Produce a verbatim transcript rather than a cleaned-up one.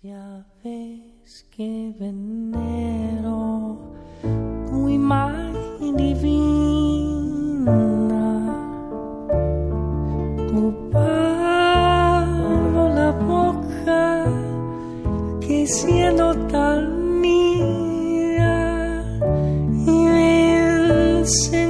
Ya ves que venero tu imagen divina, tu parvo la boca que siendo tan mía y vence